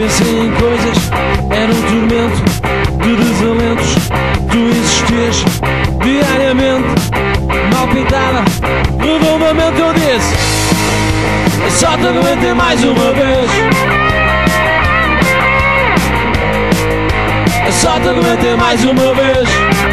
Pensei em coisas, era um tormento de desalentos. Tu existias diariamente, mal pintada, redondamente eu disse: eu só te aguentei mais uma vez. Eu só te aguentei mais uma vez.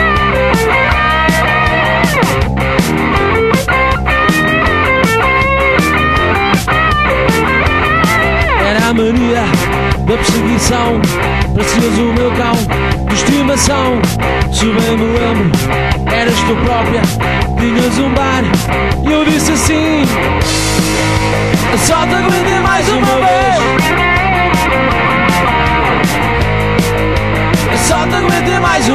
Era a mania da perseguição, parecias o meu cão de estimação. Se bem me lembro, eras tu própria, tinhas um bar e eu disse assim: eu só te aguentei mais uma vez. Eu só te aguentei mais